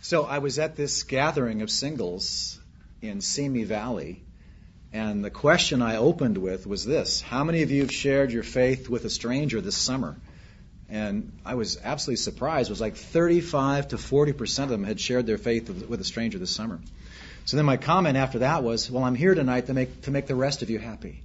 So I was at this gathering of singles in Simi Valley, and the question I opened with was this: how many of you have shared your faith with a stranger this summer? And I was absolutely surprised. It was like 35 to 40% of them had shared their faith with a stranger this summer. So then my comment after that was, well, I'm here tonight to make the rest of you happy.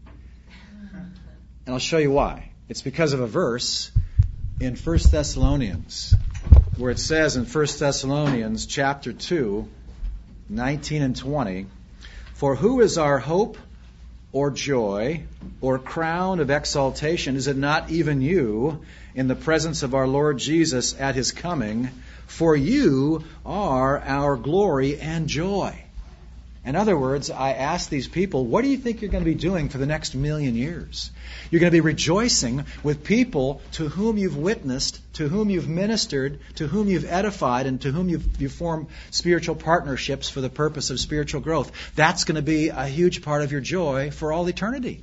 And I'll show you why. It's because of a verse in 1 Thessalonians, where it says in 1 Thessalonians chapter 2, 19 and 20, "For who is our hope or joy or crown of exaltation? Is it not even you in the presence of our Lord Jesus at his coming? For you are our glory and joy." In other words, I asked these people, what do you think you're going to be doing for the next 1,000,000 years? You're going to be rejoicing with people to whom you've witnessed, to whom you've ministered, to whom you've edified, and to whom you've formed spiritual partnerships for the purpose of spiritual growth. That's going to be a huge part of your joy for all eternity.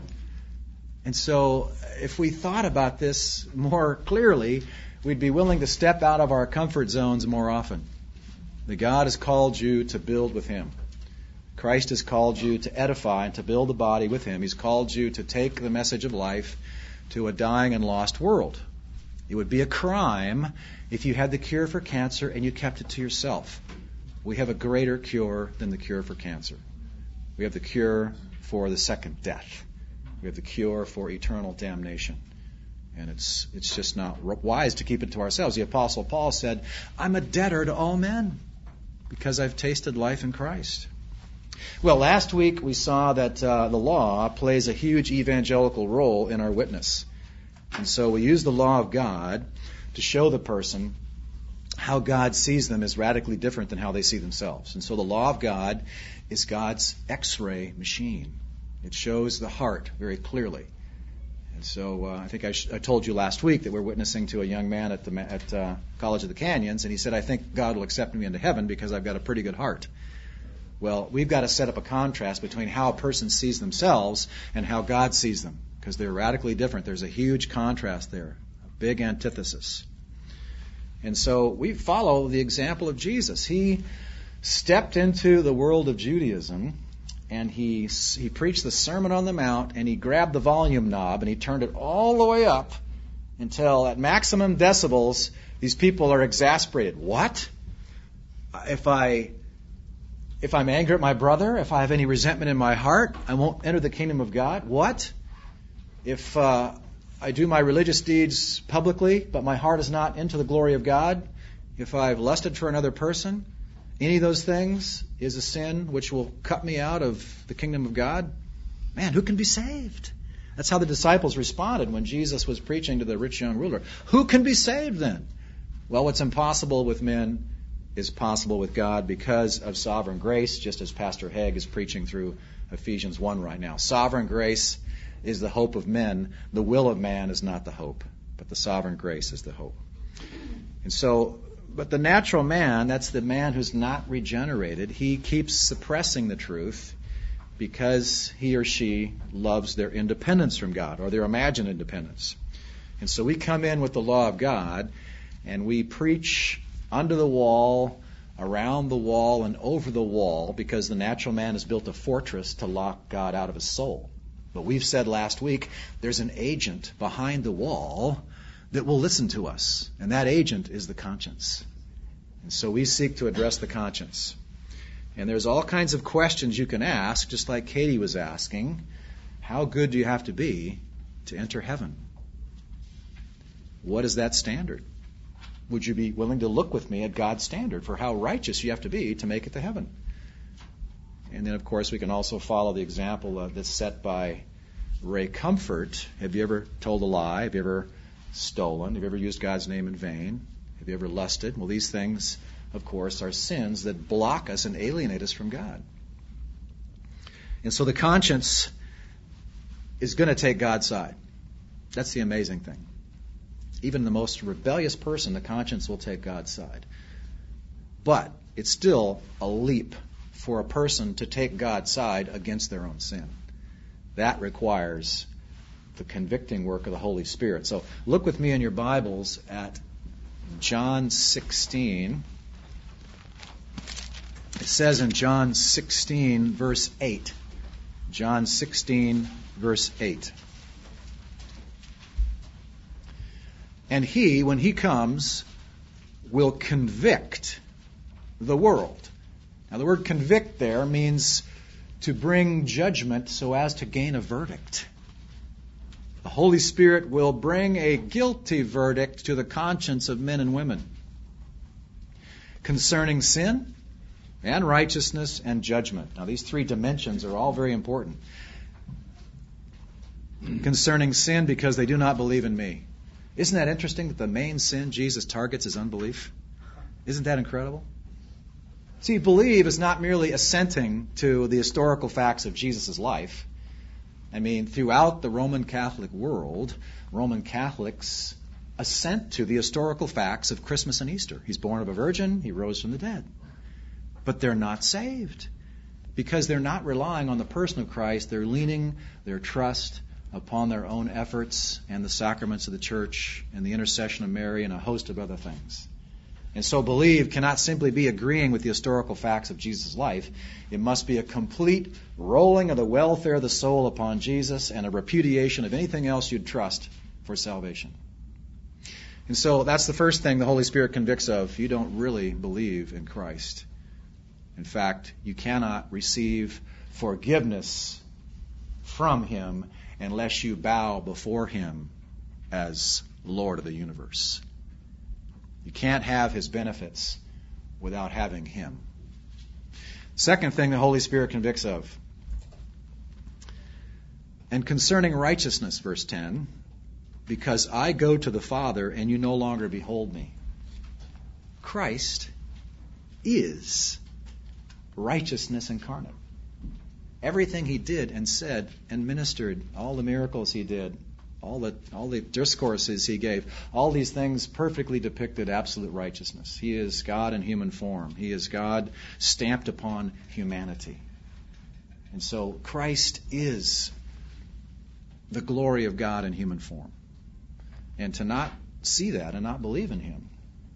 And so if we thought about this more clearly, we'd be willing to step out of our comfort zones more often. That God has called you to build with him. Christ has called you to edify and to build the body with him. He's called you to take the message of life to a dying and lost world. It would be a crime if you had the cure for cancer and you kept it to yourself. We have a greater cure than the cure for cancer. We have the cure for the second death. We have the cure for eternal damnation. And it's just not wise to keep it to ourselves. The Apostle Paul said, "I'm a debtor to all men because I've tasted life in Christ." Well, last week we saw that the law plays a huge evangelical role in our witness. And so we use the law of God to show the person how God sees them is radically different than how they see themselves. And so the law of God is God's X-ray machine. It shows the heart very clearly. And so I think I told you last week that we're witnessing to a young man at College of the Canyons, and he said, "I think God will accept me into heaven because I've got a pretty good heart." Well, we've got to set up a contrast between how a person sees themselves and how God sees them, because they're radically different. There's a huge contrast there, a big antithesis. And so we follow the example of Jesus. He stepped into the world of Judaism, and he preached the Sermon on the Mount, and he grabbed the volume knob, and he turned it all the way up until at maximum decibels, these people are exasperated. What? If I'm angry at my brother, if I have any resentment in my heart, I won't enter the kingdom of God. What? If I do my religious deeds publicly, but my heart is not into the glory of God, if I've lusted for another person, any of those things is a sin which will cut me out of the kingdom of God. Man, who can be saved? That's how the disciples responded when Jesus was preaching to the rich young ruler. Who can be saved then? Well, what's impossible with men is possible with God because of sovereign grace, just as Pastor Haig is preaching through Ephesians 1 right now. Sovereign grace is the hope of men. The will of man is not the hope, but the sovereign grace is the hope. And so, but the natural man, that's the man who's not regenerated, he keeps suppressing the truth because he or she loves their independence from God, or their imagined independence. And so we come in with the law of God, and we preach under the wall, around the wall, and over the wall, because the natural man has built a fortress to lock God out of his soul. But we've said last week, there's an agent behind the wall that will listen to us, and that agent is the conscience. And so we seek to address the conscience. And there's all kinds of questions you can ask, just like Katie was asking. How good do you have to be to enter heaven? What is that standard? Would you be willing to look with me at God's standard for how righteous you have to be to make it to heaven? And then, of course, we can also follow the example that's set by Ray Comfort. Have you ever told a lie? Have you ever stolen? Have you ever used God's name in vain? Have you ever lusted? Well, these things, of course, are sins that block us and alienate us from God. And so the conscience is going to take God's side. That's the amazing thing. Even the most rebellious person, the conscience will take God's side. But it's still a leap for a person to take God's side against their own sin. That requires the convicting work of the Holy Spirit. So look with me in your Bibles at John 16. says in John 16, verse 8. John 16, verse 8. And he, when he comes, will convict the world. Now, the word convict there means to bring judgment so as to gain a verdict. The Holy Spirit will bring a guilty verdict to the conscience of men and women concerning sin and righteousness and judgment. Now, these three dimensions are all very important. Concerning sin, because they do not believe in me. Isn't that interesting that the main sin Jesus targets is unbelief? Isn't that incredible? See, believe is not merely assenting to the historical facts of Jesus' life. I mean, throughout the Roman Catholic world, Roman Catholics assent to the historical facts of Christmas and Easter. He's born of a virgin, he rose from the dead. But they're not saved because they're not relying on the person of Christ. They're leaning their trust upon their own efforts and the sacraments of the church and the intercession of Mary and a host of other things. And so believe cannot simply be agreeing with the historical facts of Jesus' life. It must be a complete rolling of the welfare of the soul upon Jesus and a repudiation of anything else you'd trust for salvation. And so that's the first thing the Holy Spirit convicts of. You don't really believe in Christ. In fact, you cannot receive forgiveness from Him unless you bow before Him as Lord of the universe. You can't have His benefits without having Him. Second thing the Holy Spirit convicts of. And concerning righteousness, verse 10, because I go to the Father and you no longer behold me. Christ is righteousness incarnate. Everything He did and said and ministered, all the miracles He did, all the discourses He gave, all these things perfectly depicted absolute righteousness. He is God in human form. He is God stamped upon humanity. And so Christ is the glory of God in human form. And to not see that and not believe in Him,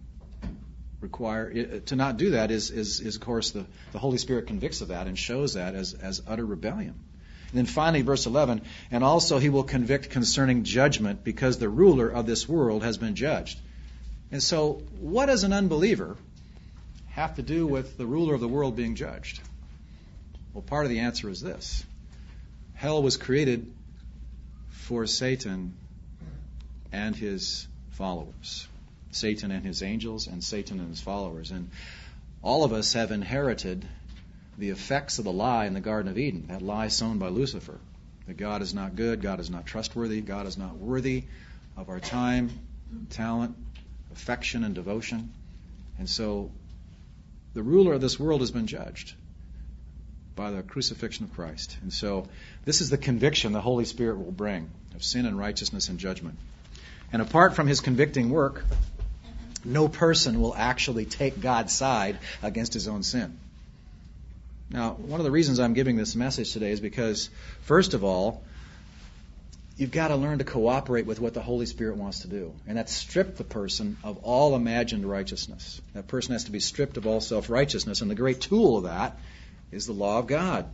to not do that is of course, the Holy Spirit convicts of that and shows that as utter rebellion. And then finally, verse 11, and also He will convict concerning judgment because the ruler of this world has been judged. And so what does an unbeliever have to do with the ruler of the world being judged? Well, part of the answer is this. Hell was created for Satan and his followers. Satan and his angels and Satan and his followers. And all of us have inherited the effects of the lie in the Garden of Eden, that lie sown by Lucifer, that God is not good, God is not trustworthy, God is not worthy of our time, talent, affection, and devotion. And so the ruler of this world has been judged by the crucifixion of Christ. And so this is the conviction the Holy Spirit will bring of sin and righteousness and judgment. And apart from His convicting work, no person will actually take God's side against his own sin. Now, one of the reasons I'm giving this message today is because, first of all, you've got to learn to cooperate with what the Holy Spirit wants to do. And that's strip the person of all imagined righteousness. That person has to be stripped of all self-righteousness. And the great tool of that is the law of God.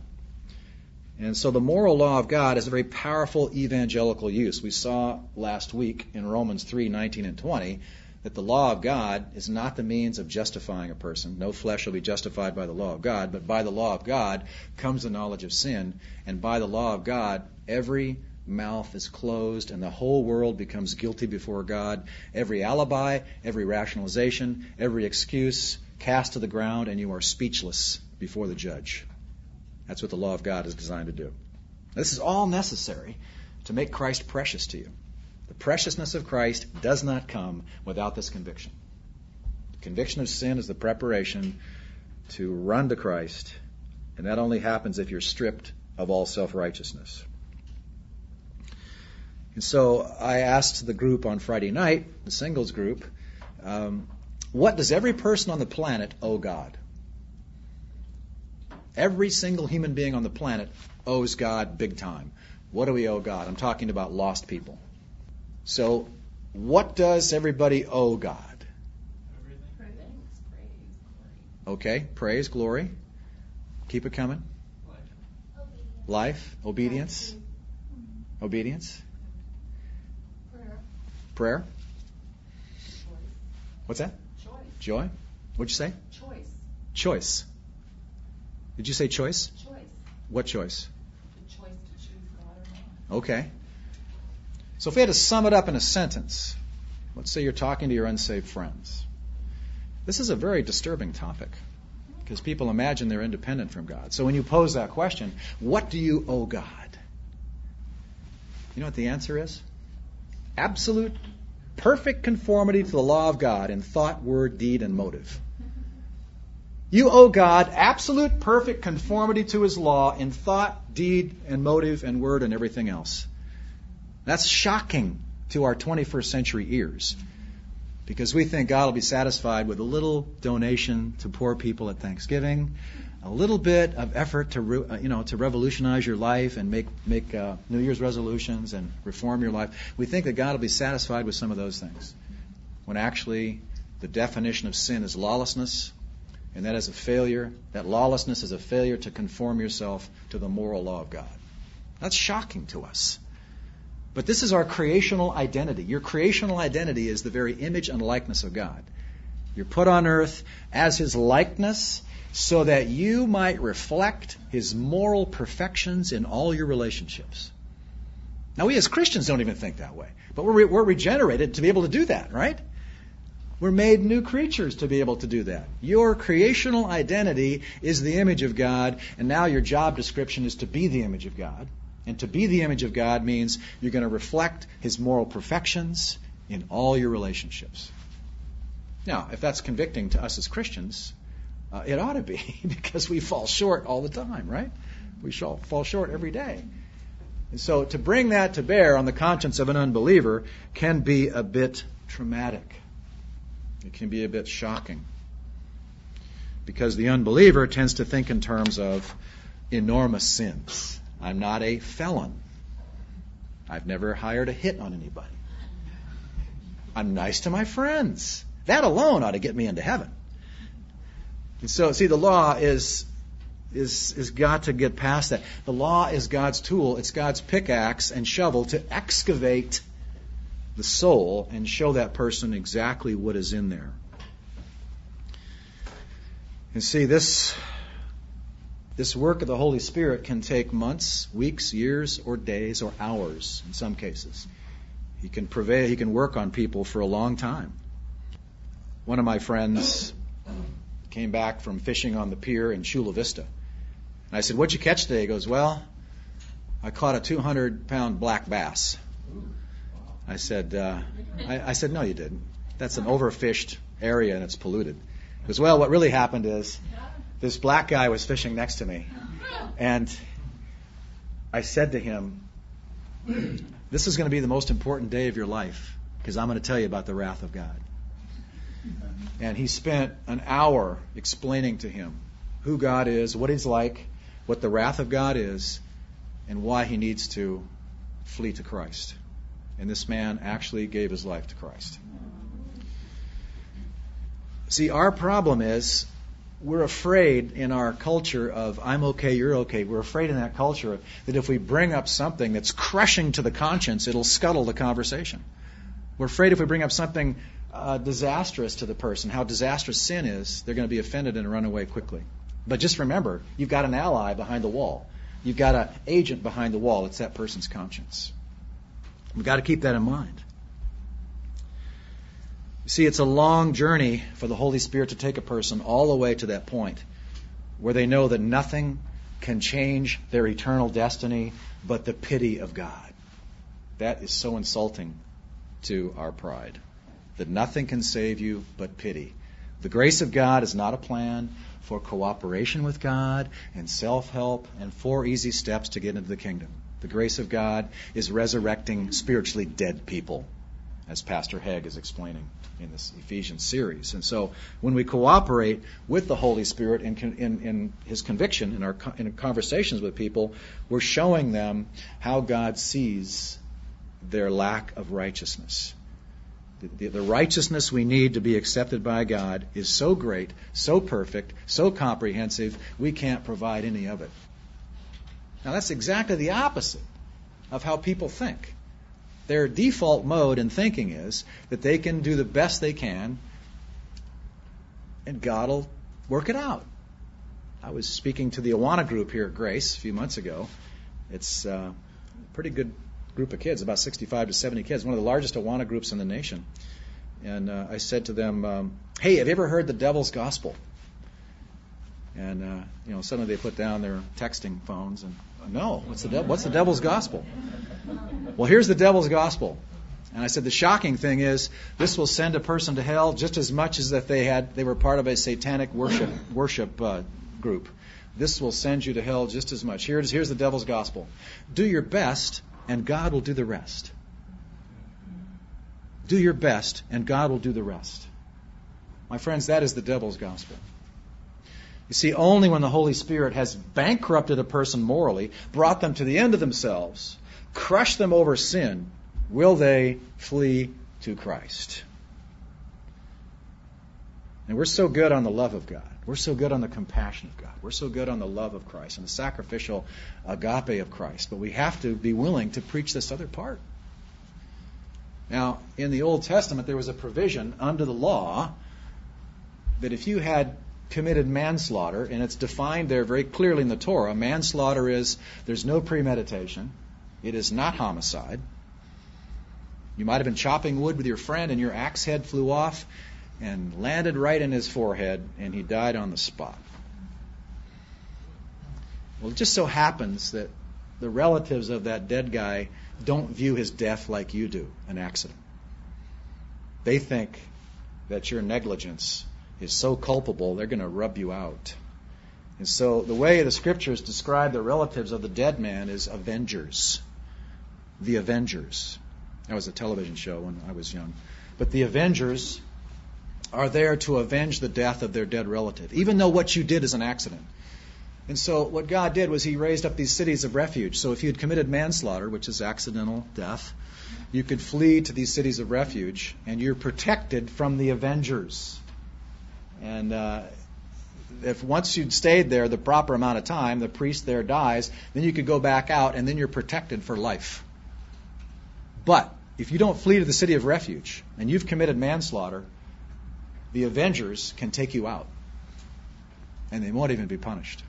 And so the moral law of God is a very powerful evangelical use. We saw last week in Romans 3:19 and 20 that the law of God is not the means of justifying a person. No flesh shall be justified by the law of God, but by the law of God comes the knowledge of sin. And by the law of God, every mouth is closed and the whole world becomes guilty before God. Every alibi, every rationalization, every excuse cast to the ground, and you are speechless before the judge. That's what the law of God is designed to do. This is all necessary to make Christ precious to you. The preciousness of Christ does not come without this conviction. The conviction of sin is the preparation to run to Christ, and that only happens if you're stripped of all self-righteousness. And so I asked the group on Friday night, the singles group, what does every person on the planet owe God? Every single human being on the planet owes God big time. What do we owe God? I'm talking about lost people. So, what does everybody owe God? Everything. Okay, praise, glory. Keep it coming. Life. Obedience. Obedience. Prayer. What's that? Joy. What'd you say? Choice. Did you say choice? What choice? The choice to choose God or not. Okay. So if we had to sum it up in a sentence, let's say you're talking to your unsaved friends. This is a very disturbing topic because people imagine they're independent from God. So when you pose that question, what do you owe God? You know what the answer is? Absolute, perfect conformity to the law of God in thought, word, deed, and motive. You owe God absolute, perfect conformity to His law in thought, deed, and motive, and word, and everything else. That's shocking to our 21st century ears because we think God will be satisfied with a little donation to poor people at Thanksgiving, a little bit of effort to revolutionize your life and make New Year's resolutions and reform your life. We think that God will be satisfied with some of those things, when actually the definition of sin is lawlessness, and that is a failure. That lawlessness is a failure to conform yourself to the moral law of God. That's shocking to us. But this is our creational identity. Your creational identity is the very image and likeness of God. You're put on earth as His likeness so that you might reflect His moral perfections in all your relationships. Now, we as Christians don't even think that way. But we're regenerated to be able to do that, right? We're made new creatures to be able to do that. Your creational identity is the image of God, and now your job description is to be the image of God. And to be the image of God means you're going to reflect His moral perfections in all your relationships. Now, if that's convicting to us as Christians, it ought to be, because we fall short all the time, right? We fall short every day. And so to bring that to bear on the conscience of an unbeliever can be a bit traumatic. It can be a bit shocking. Because the unbeliever tends to think in terms of enormous sins. I'm not a felon. I've never hired a hit on anybody. I'm nice to my friends. That alone ought to get me into heaven. And so, see, the law is got to get past that. The law is God's tool. It's God's pickaxe and shovel to excavate the soul and show that person exactly what is in there. And see, this work of the Holy Spirit can take months, weeks, years, or days, or hours in some cases. He can prevail. He can work on people for a long time. One of my friends came back from fishing on the pier in Chula Vista. And I said, "What'd you catch today?" He goes, "Well, I caught a 200-pound black bass." I said, "No, you didn't. That's an overfished area and it's polluted." He goes, "Well, what really happened is this black guy was fishing next to me, and I said to him, 'This is going to be the most important day of your life because I'm going to tell you about the wrath of God.'" And he spent an hour explaining to him who God is, what He's like, what the wrath of God is, and why he needs to flee to Christ. And this man actually gave his life to Christ. See, our problem is we're afraid in our culture of I'm okay, you're okay. We're afraid in that culture that if we bring up something that's crushing to the conscience, it'll scuttle the conversation. We're afraid if we bring up something disastrous to the person, how disastrous sin is, they're going to be offended and run away quickly. But just remember, you've got an ally behind the wall. You've got an agent behind the wall. It's that person's conscience. We've got to keep that in mind. You see, it's a long journey for the Holy Spirit to take a person all the way to that point where they know that nothing can change their eternal destiny but the pity of God. That is so insulting to our pride, that nothing can save you but pity. The grace of God is not a plan for cooperation with God and self-help and 4 easy steps to get into the kingdom. The grace of God is resurrecting spiritually dead people, as Pastor Hegg is explaining in this Ephesians series. And so when we cooperate with the Holy Spirit in His conviction, in our conversations with people, we're showing them how God sees their lack of righteousness. The righteousness we need to be accepted by God is so great, so perfect, so comprehensive, we can't provide any of it. Now that's exactly the opposite of how people think. Their default mode in thinking is that they can do the best they can and God will work it out. I was speaking to the Awana group here at Grace a few months ago. It's a pretty good group of kids, about 65 to 70 kids, one of the largest Awana groups in the nation. And I said to them, hey, have you ever heard the devil's gospel? And suddenly they put down their texting phones and, no, what's the devil's gospel? Well, here's the devil's gospel. And I said the shocking thing is this will send a person to hell just as much as if they were part of a satanic worship group. This will send you to hell just as much. Here's the devil's gospel. Do your best and God will do the rest. Do your best and God will do the rest. My friends, that is the devil's gospel. You see, only when the Holy Spirit has bankrupted a person morally, brought them to the end of themselves, crushed them over sin, will they flee to Christ. And we're so good on the love of God. We're so good on the compassion of God. We're so good on the love of Christ and the sacrificial agape of Christ. But we have to be willing to preach this other part. Now, in the Old Testament, there was a provision under the law that if you had committed manslaughter, and it's defined there very clearly in the Torah, manslaughter is there's no premeditation. It is not homicide. You might have been chopping wood with your friend and your axe head flew off and landed right in his forehead and he died on the spot. Well, it just so happens that the relatives of that dead guy don't view his death like you do, an accident. They think that your negligence is so culpable, they're going to rub you out. And so the way the Scriptures describe the relatives of the dead man is avengers. The Avengers. That was a television show when I was young. But the Avengers are there to avenge the death of their dead relative, even though what you did is an accident. And so what God did was He raised up these cities of refuge. So if you had committed manslaughter, which is accidental death, you could flee to these cities of refuge, and you're protected from the Avengers. And if once you'd stayed there the proper amount of time, the priest there dies, then you could go back out, and then you're protected for life. But if you don't flee to the city of refuge, and you've committed manslaughter, the Avengers can take you out. And they won't even be punished.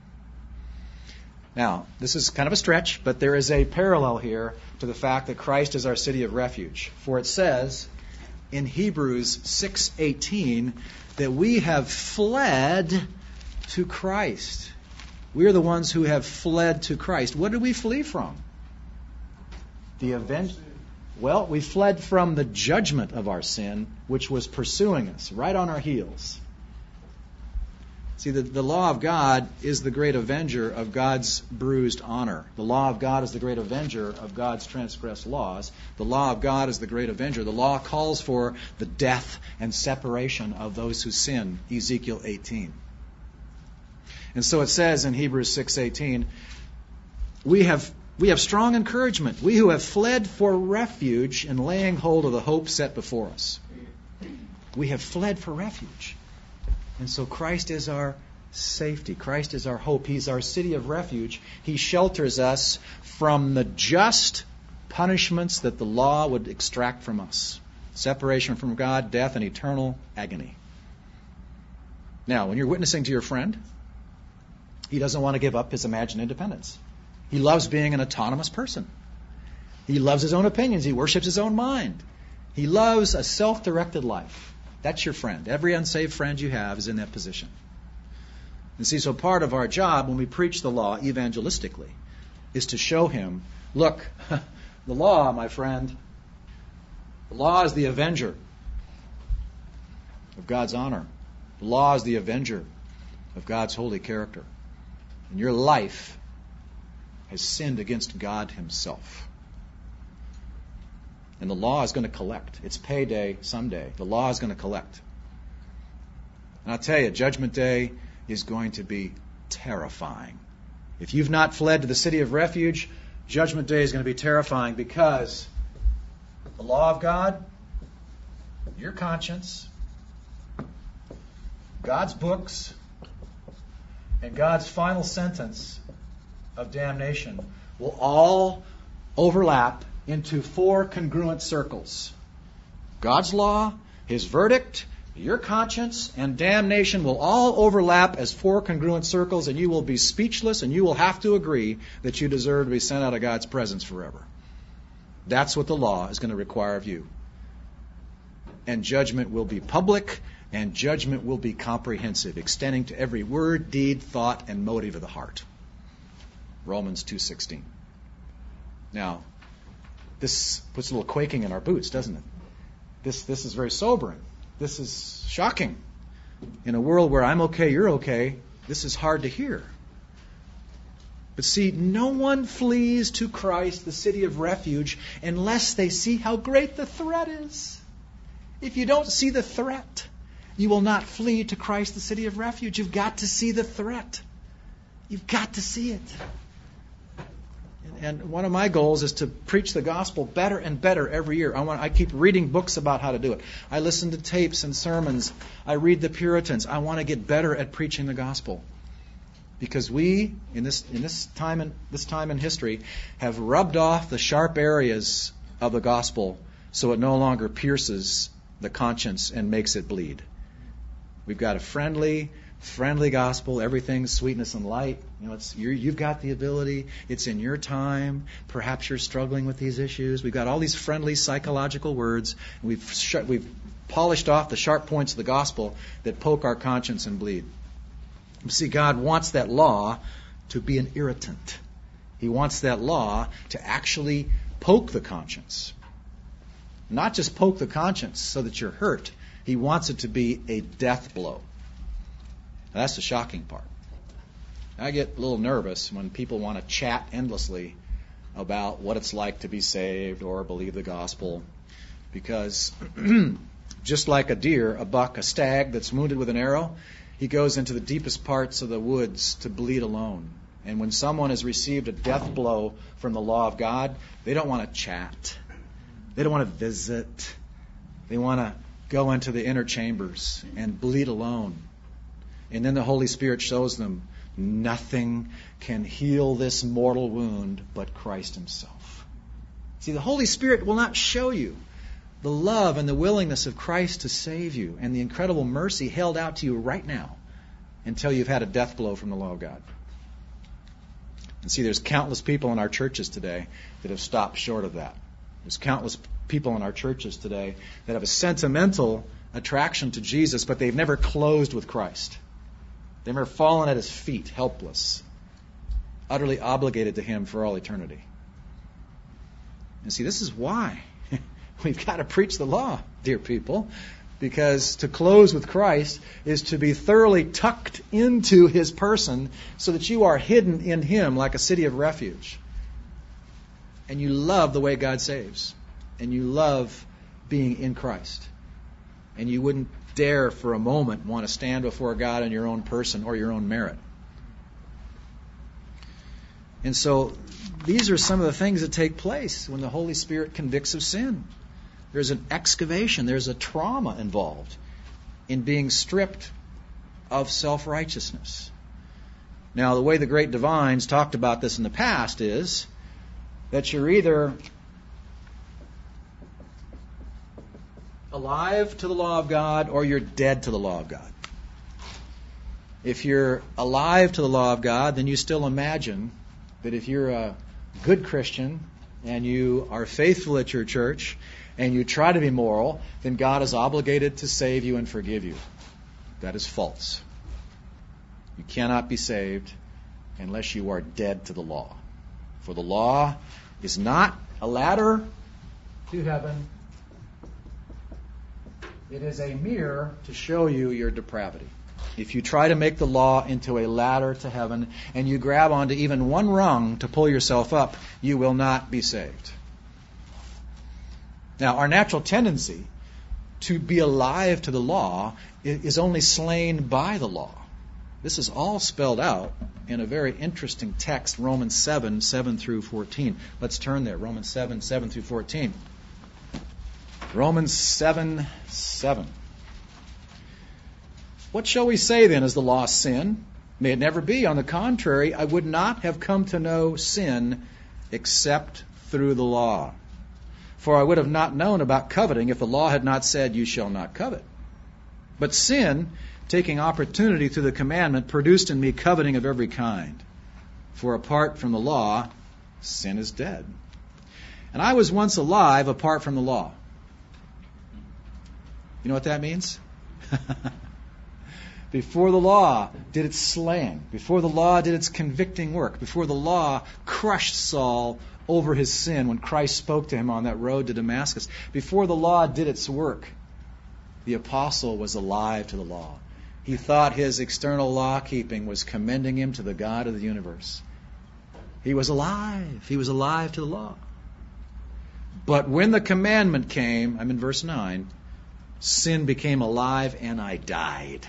Now, this is kind of a stretch, but there is a parallel here to the fact that Christ is our city of refuge. For it says in Hebrews 6:18 that we have fled to Christ. We are the ones who have fled to Christ. What did we flee from? The event. Well, we fled from the judgment of our sin, which was pursuing us right on our heels. See, the law of God is the great avenger of God's bruised honor. The law of God is the great avenger of God's transgressed laws. The law of God is the great avenger. The law calls for the death and separation of those who sin, Ezekiel 18. And so it says in Hebrews 6:18, we have strong encouragement. We who have fled for refuge and laying hold of the hope set before us. We have fled for refuge. And so Christ is our safety. Christ is our hope. He's our city of refuge. He shelters us from the just punishments that the law would extract from us. Separation from God, death, and eternal agony. Now, when you're witnessing to your friend, he doesn't want to give up his imagined independence. He loves being an autonomous person. He loves his own opinions. He worships his own mind. He loves a self-directed life. That's your friend. Every unsaved friend you have is in that position. And see, so part of our job when we preach the law evangelistically is to show him, look, the law, my friend, the law is the avenger of God's honor. The law is the avenger of God's holy character. And your life has sinned against God Himself. And the law is going to collect. It's payday someday. The law is going to collect. And I'll tell you, Judgment Day is going to be terrifying. If you've not fled to the city of refuge, Judgment Day is going to be terrifying because the law of God your conscience, God's books, and God's final sentence of damnation will all overlap into 4 congruent circles. God's law, His verdict, your conscience, and damnation will all overlap as 4 congruent circles, and you will be speechless, and you will have to agree that you deserve to be sent out of God's presence forever. That's what the law is going to require of you. And judgment will be public, and judgment will be comprehensive, extending to every word, deed, thought, and motive of the heart. Romans 2:16. Now, this puts a little quaking in our boots, doesn't it? This is very sobering. This is shocking. In a world where I'm okay, you're okay, this is hard to hear. But see, no one flees to Christ, the city of refuge, unless they see how great the threat is. If you don't see the threat, you will not flee to Christ, the city of refuge. You've got to see the threat. You've got to see it. And one of my goals is to preach the gospel better and better every year. I keep reading books about how to do it. I listen to tapes and sermons. I read the Puritans. I want to get better at preaching the gospel. Because we, in this time in history, have rubbed off the sharp areas of the gospel so it no longer pierces the conscience and makes it bleed. We've got a friendly gospel. Everything's sweetness and light. You've got the ability. It's in your time. Perhaps you're struggling with these issues. We've got all these friendly psychological words. We've polished off the sharp points of the gospel that poke our conscience and bleed. You see, God wants that law to be an irritant. He wants that law to actually poke the conscience. Not just poke the conscience so that you're hurt. He wants it to be a death blow. Now, that's the shocking part. I get a little nervous when people want to chat endlessly about what it's like to be saved or believe the gospel. Because just like a deer, a buck, a stag that's wounded with an arrow, he goes into the deepest parts of the woods to bleed alone. And when someone has received a death blow from the law of God, they don't want to chat. They don't want to visit. They want to go into the inner chambers and bleed alone. And then the Holy Spirit shows them nothing can heal this mortal wound but Christ Himself. See, the Holy Spirit will not show you the love and the willingness of Christ to save you and the incredible mercy held out to you right now until you've had a death blow from the law of God. And see, there's countless people in our churches today that have stopped short of that. There's countless people in our churches today that have a sentimental attraction to Jesus, but they've never closed with Christ. They've never fallen at His feet, helpless, utterly obligated to Him for all eternity. And see, this is why we've got to preach the law, dear people, because to close with Christ is to be thoroughly tucked into His person so that you are hidden in Him like a city of refuge. And you love the way God saves. And you love being in Christ. And you wouldn't dare for a moment want to stand before God in your own person or your own merit. And so these are some of the things that take place when the Holy Spirit convicts of sin. There's an excavation, there's a trauma involved in being stripped of self-righteousness. Now, the way the great divines talked about this in the past is that you're either alive to the law of God or you're dead to the law of God. If you're alive to the law of God, then you still imagine that if you're a good Christian and you are faithful at your church and you try to be moral, then God is obligated to save you and forgive you. That is false. You cannot be saved unless you are dead to the law. For the law is not a ladder to heaven. It is a mirror to show you your depravity. If you try to make the law into a ladder to heaven and you grab onto even one rung to pull yourself up, you will not be saved. Now, our natural tendency to be alive to the law is only slain by the law. This is all spelled out in a very interesting text, Romans 7 through 14. Let's turn there, Romans 7 through 14. Romans 7:7. What shall we say then? Is the law sin? May it never be. On the contrary, I would not have come to know sin except through the law. For I would have not known about coveting if the law had not said, you shall not covet. But sin, taking opportunity through the commandment, produced in me coveting of every kind. For apart from the law, sin is dead. And I was once alive apart from the law. You know what that means? Before the law did its slaying, before the law did its convicting work, before the law crushed Saul over his sin when Christ spoke to him on that road to Damascus, before the law did its work, the apostle was alive to the law. He thought his external law keeping was commending him to the God of the universe. He was alive. He was alive to the law. But when the commandment came, I'm in verse 9, sin became alive and I died.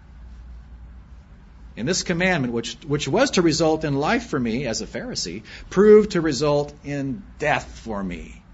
And this commandment, which was to result in life for me as a Pharisee, proved to result in death for me.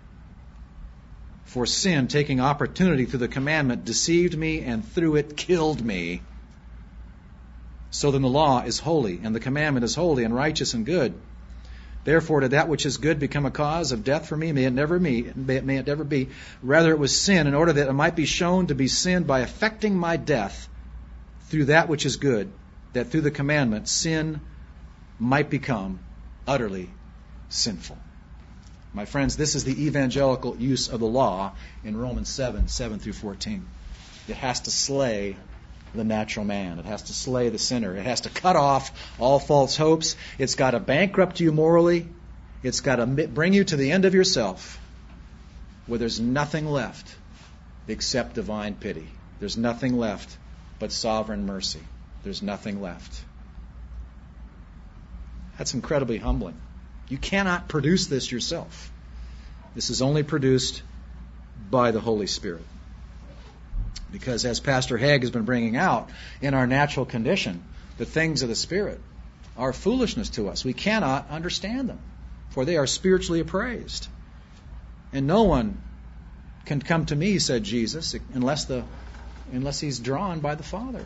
For sin, taking opportunity through the commandment, deceived me and through it killed me. So then the law is holy, and the commandment is holy and righteous and good. Therefore, did that which is good become a cause of death for me? May it never be. Rather, it was sin, in order that it might be shown to be sin by effecting my death through that which is good, that through the commandment sin might become utterly sinful. My friends, this is the evangelical use of the law in Romans 7 through 14. It has to slay the natural man. It has to slay the sinner. It has to cut off all false hopes. It's got to bankrupt you morally. It's got to bring you to the end of yourself, where there's nothing left except divine pity. There's nothing left but sovereign mercy. There's nothing left. That's incredibly humbling. You cannot produce this yourself. This is only produced by the Holy Spirit. Because as Pastor Haig has been bringing out, in our natural condition, the things of the Spirit are foolishness to us. We cannot understand them, for they are spiritually appraised. And no one can come to me, said Jesus, unless he's drawn by the Father.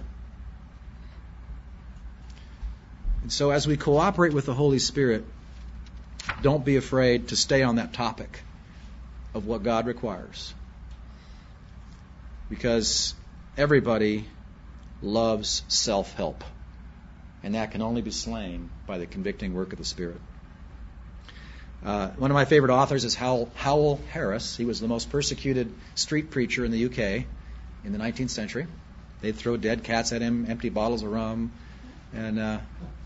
And so as we cooperate with the Holy Spirit, don't be afraid to stay on that topic of what God requires. Because everybody loves self-help. And that can only be slain by the convicting work of the Spirit. One of my favorite authors is Howell Harris. He was the most persecuted street preacher in the UK in the 19th century. They'd throw dead cats at him, empty bottles of rum, and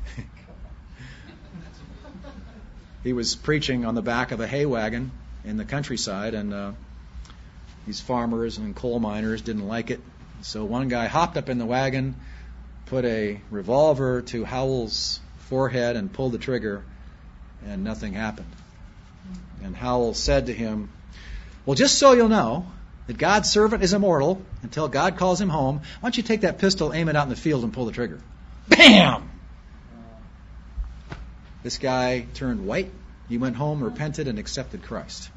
he was preaching on the back of a hay wagon in the countryside, and these farmers and coal miners didn't like it. So one guy hopped up in the wagon, put a revolver to Howell's forehead and pulled the trigger, and nothing happened. And Howell said to him, well, just so you'll know that God's servant is immortal until God calls him home, why don't you take that pistol, aim it out in the field, and pull the trigger? Bam! This guy turned white. He went home, repented, and accepted Christ.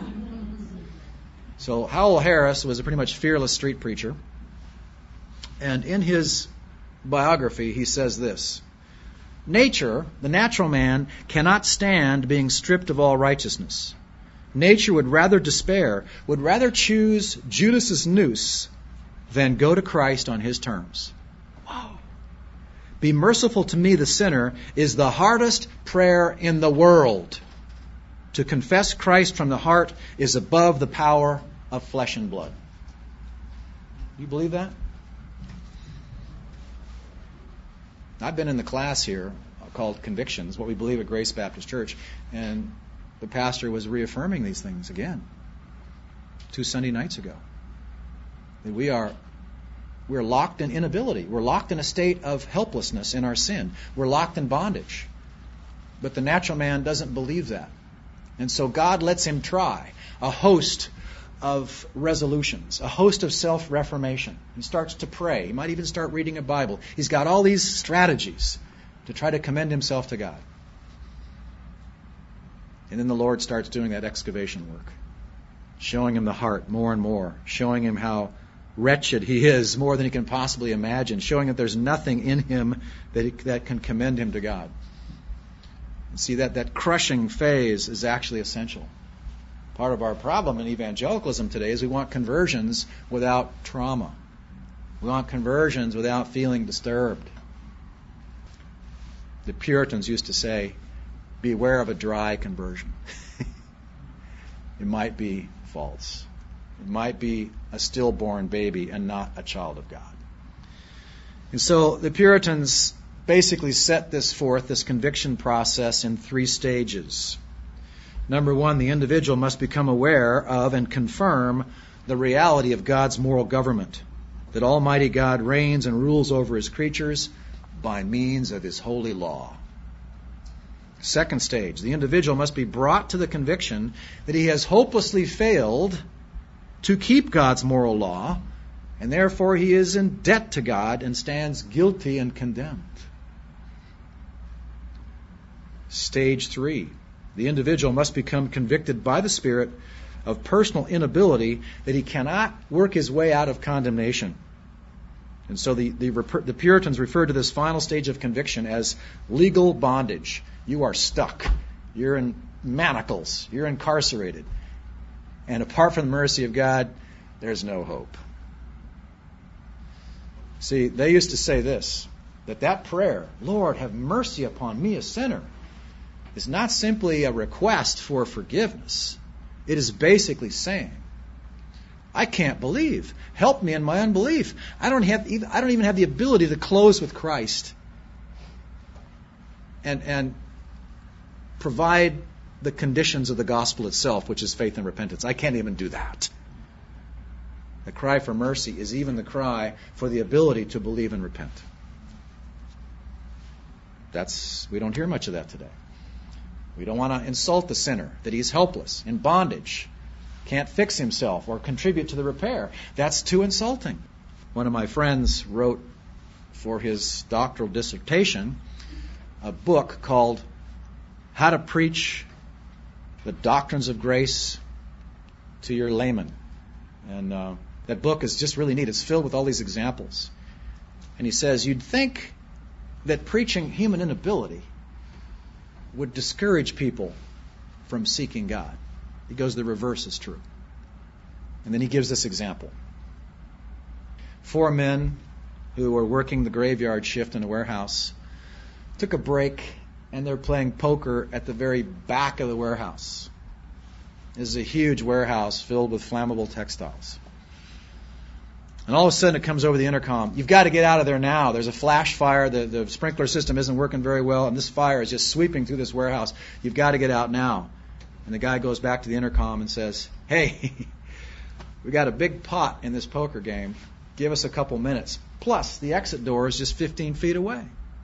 So Howell Harris was a pretty much fearless street preacher. And in his biography, he says this: nature, the natural man, cannot stand being stripped of all righteousness. Nature would rather despair, would rather choose Judas's noose than go to Christ on his terms. Wow. Be merciful to me, the sinner, is the hardest prayer in the world. To confess Christ from the heart is above the power of flesh and blood. Do you believe that? I've been in the class here called Convictions, what we believe at Grace Baptist Church, and the pastor was reaffirming these things again 2 Sunday nights ago. That we're locked in inability. We're locked in a state of helplessness in our sin. We're locked in bondage. But the natural man doesn't believe that. And so God lets him try a host of resolutions, a host of self-reformation. He starts to pray. He might even start reading a Bible. He's got all these strategies to try to commend himself to God. And then the Lord starts doing that excavation work. showing him the heart more and more, showing him how wretched he is more than he can possibly imagine, showing that there's nothing in him that can commend him to God. And see, that crushing phase is actually essential. Part of our problem in evangelicalism today is we want conversions without trauma. We want conversions without feeling disturbed. The Puritans used to say, beware of a dry conversion. It might be false. It might be a stillborn baby and not a child of God. And so the Puritans basically set this forth, this conviction process, in 3 stages. Number 1, the individual must become aware of and confirm the reality of God's moral government, that Almighty God reigns and rules over His creatures by means of His holy law. Second stage, the individual must be brought to the conviction that he has hopelessly failed to keep God's moral law, and therefore he is in debt to God and stands guilty and condemned. Stage 3, the individual must become convicted by the Spirit of personal inability, that he cannot work his way out of condemnation. And so the Puritans referred to this final stage of conviction as legal bondage. You are stuck. You're in manacles. You're incarcerated. And apart from the mercy of God, there's no hope. See, they used to say this, that prayer, Lord, have mercy upon me, a sinner, is not simply a request for forgiveness. It is basically saying, I can't believe. Help me in my unbelief. I don't even have the ability to close with Christ and provide the conditions of the gospel itself, which is faith and repentance. I can't even do that. The cry for mercy is even the cry for the ability to believe and repent. We don't hear much of that today. We don't want to insult the sinner, that he's helpless, in bondage, can't fix himself or contribute to the repair. That's too insulting. One of my friends wrote for his doctoral dissertation a book called How to Preach the Doctrines of Grace to Your Layman. And that book is just really neat. It's filled with all these examples. And he says, you'd think that preaching human inability would discourage people from seeking God. He goes, the reverse is true. And then he gives this example. 4 men who were working the graveyard shift in a warehouse took a break, and they're playing poker at the very back of the warehouse. This is a huge warehouse filled with flammable textiles. And all of a sudden it comes over the intercom, you've got to get out of there now. There's a flash fire, the sprinkler system isn't working very well, and this fire is just sweeping through this warehouse. You've got to get out now. And the guy goes back to the intercom and says, hey, we got a big pot in this poker game. Give us a couple minutes. Plus, the exit door is just 15 feet away.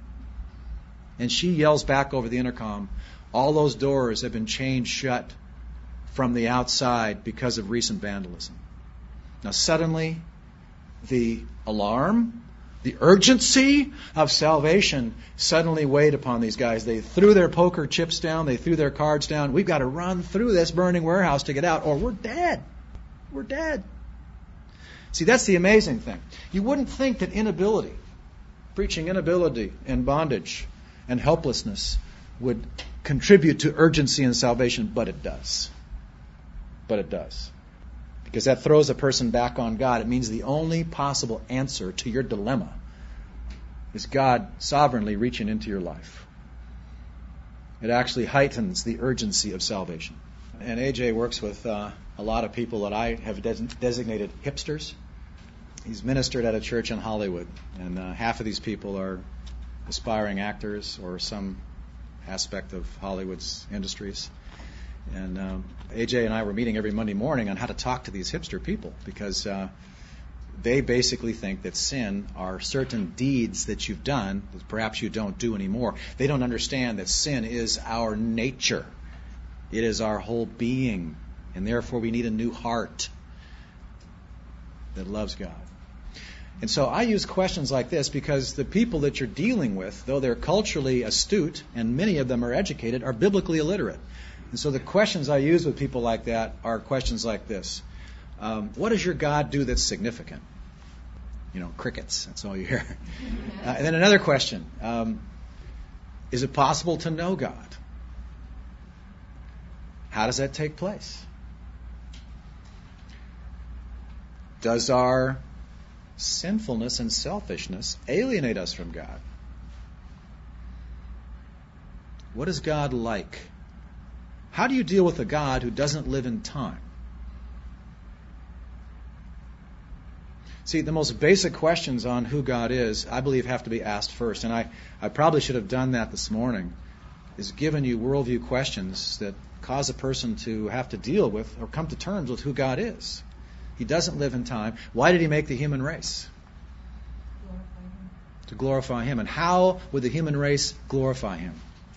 And she yells back over the intercom, all those doors have been chained shut from the outside because of recent vandalism. Now suddenly, the alarm, the urgency of salvation suddenly weighed upon these guys. They threw their poker chips down. They threw their cards down. We've got to run through this burning warehouse to get out, or we're dead. We're dead. See, that's the amazing thing. You wouldn't think that inability, preaching inability and bondage and helplessness, would contribute to urgency in salvation, but it does. But it does. Because that throws a person back on God. It means the only possible answer to your dilemma is God sovereignly reaching into your life. It actually heightens the urgency of salvation. And AJ works with a lot of people that I have designated hipsters. He's ministered at a church in Hollywood, and half of these people are aspiring actors or some aspect of Hollywood's industries. And AJ and I were meeting every Monday morning on how to talk to these hipster people, because they basically think that sin are certain deeds that you've done that perhaps you don't do anymore. They don't understand that sin is our nature. It is our whole being, and therefore we need a new heart that loves God. And so I use questions like this because the people that you're dealing with, though they're culturally astute and many of them are educated, are biblically illiterate. And so the questions I use with people like that are questions like this. What does your God do that's significant? Crickets. That's all you hear. And then another question. Is it possible to know God? How does that take place? Does our sinfulness and selfishness alienate us from God? What is God like? How do you deal with a God who doesn't live in time? See, the most basic questions on who God is, I believe, have to be asked first. And I probably should have done that this morning, is given you worldview questions that cause a person to have to deal with or come to terms with who God is. He doesn't live in time. Why did He make the human race? To glorify Him. And how would the human race glorify Him?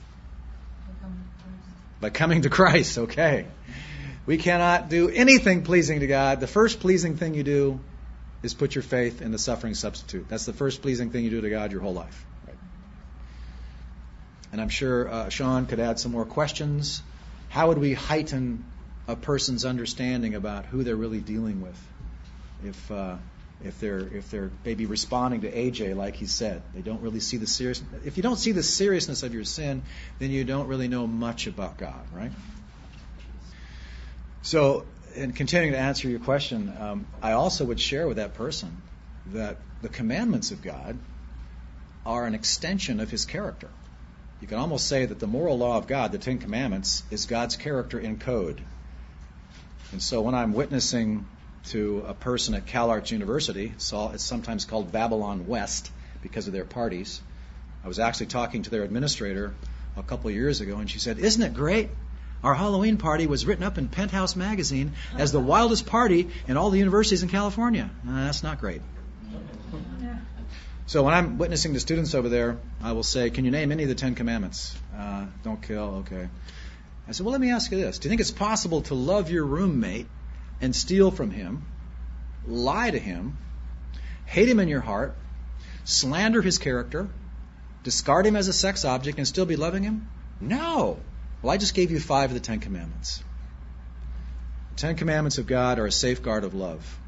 By coming to Christ. Okay. We cannot do anything pleasing to God. The first pleasing thing you do is put your faith in the suffering substitute. That's the first pleasing thing you do to God your whole life. Right? And I'm sure Sean could add some more questions. How would we heighten a person's understanding about who they're really dealing with if they're maybe responding to AJ like he said? They don't really see the seriousness. If you don't see the seriousness of your sin, then you don't really know much about God, right? So, in continuing to answer your question, I also would share with that person that the commandments of God are an extension of His character. You can almost say that the moral law of God, the Ten Commandments, is God's character in code. And so when I'm witnessing to a person at CalArts University, it's sometimes called Babylon West because of their parties. I was actually talking to their administrator a couple of years ago, and she said, "Isn't it great? Our Halloween party was written up in Penthouse magazine as the wildest party in all the universities in California." That's not great. So when I'm witnessing to students over there, I will say, "Can you name any of the Ten Commandments?" Don't kill, okay. I said, "Well, let me ask you this. Do you think it's possible to love your roommate and steal from him, lie to him, hate him in your heart, slander his character, discard him as a sex object, and still be loving him?" No. Well, I just gave you 5 of the 10 Commandments. The 10 Commandments of God are a safeguard of love.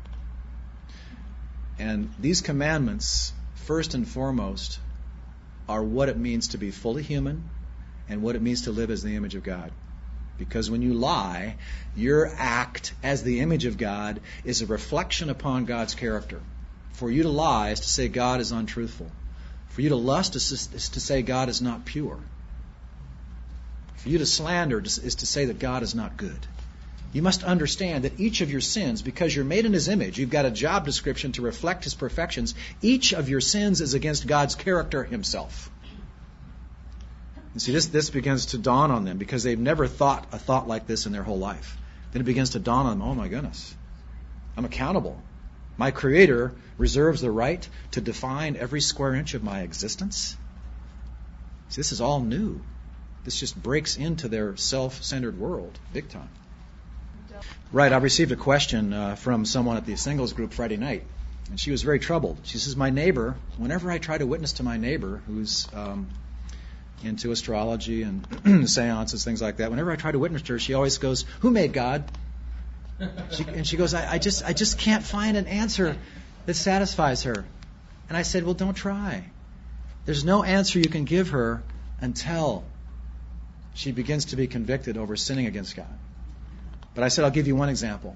And these commandments, first and foremost, are what it means to be fully human and what it means to live as the image of God. Because when you lie, your act as the image of God is a reflection upon God's character. For you to lie is to say God is untruthful. For you to lust is to say God is not pure. For you to slander is to say that God is not good. You must understand that each of your sins, because you're made in His image, you've got a job description to reflect His perfections, each of your sins is against God's character Himself. And see, this begins to dawn on them because they've never thought a thought like this in their whole life. Then it begins to dawn on them, oh my goodness, I'm accountable. My Creator reserves the right to define every square inch of my existence. See, this is all new. This just breaks into their self-centered world, big time. Right, I received a question from someone at the singles group Friday night, and she was very troubled. She says, my neighbor, whenever I try to witness to my neighbor who's into astrology and seances, things like that, whenever I try to witness to her, she always goes, who made God? She goes, I just can't find an answer that satisfies her. And I said, well, don't try. There's no answer you can give her until she begins to be convicted over sinning against God. But I said, I'll give you one example.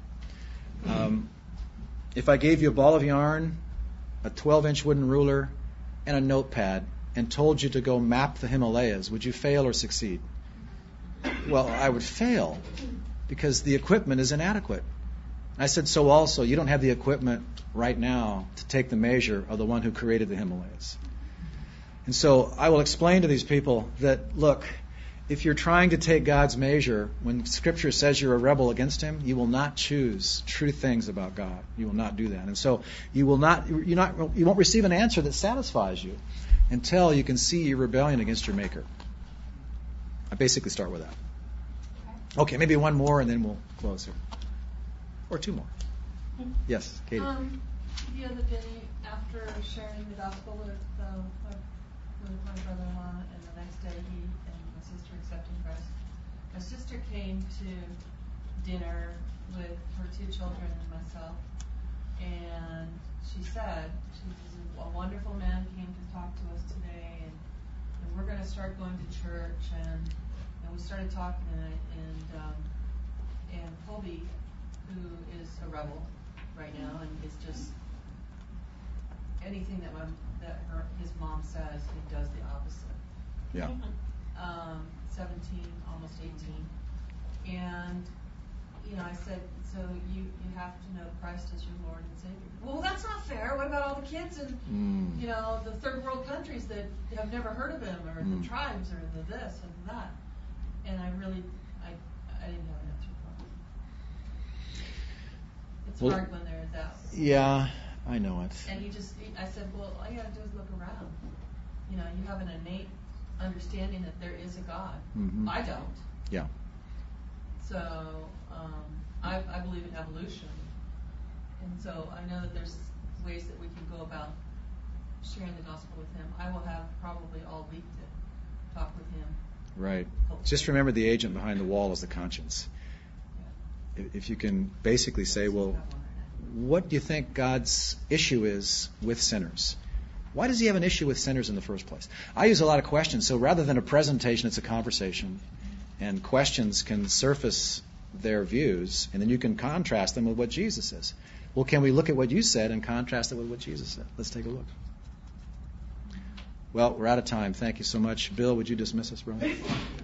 If I gave you a ball of yarn, a 12-inch wooden ruler, and a notepad, and told you to go map the Himalayas, would you fail or succeed? Well, I would fail, because the equipment is inadequate. I said, so also, you don't have the equipment right now to take the measure of the one who created the Himalayas. And so I will explain to these people that, look, if you're trying to take God's measure, when Scripture says you're a rebel against Him, you will not choose true things about God. You will not do that. And so you won't receive an answer that satisfies you until you can see your rebellion against your Maker. I basically start with that. Okay, maybe one more and then we'll close here. Or 2 more. Yes, Katie. The other day, after sharing the gospel with my brother-in-law, and the next day he and my sister accepting Christ, my sister came to dinner with her 2 children and myself, and she said, a wonderful man came to talk to us today, and we're going to start going to church, and we started talking, and Colby, who is a rebel right now, and is just anything his mom says, he does the opposite. Yeah. 17, almost 18, and I said, so you have to know Christ as your Lord and Savior. Well, that's not fair. What about all the kids in the third world countries that have never heard of him, or the tribes, or the this and that? And I didn't have an answer for him. It's hard when they're that. Yeah, I know it. And I said, well, all you got to do is look around. You have an innate understanding that there is a God. Mm-hmm. I don't. Yeah. So I believe in evolution, and so I know that there's ways that we can go about sharing the gospel with him. I will have probably all week to talk with him. Right. Hopefully. Just remember, the agent behind the wall is the conscience. Yeah. If you can basically say, well, what do you think God's issue is with sinners? Why does he have an issue with sinners in the first place? I use a lot of questions, so rather than a presentation, it's a conversation. And questions can surface their views, and then you can contrast them with what Jesus says. Well, can we look at what you said and contrast it with what Jesus said? Let's take a look. Well, we're out of time. Thank you so much. Bill, would you dismiss us, brother?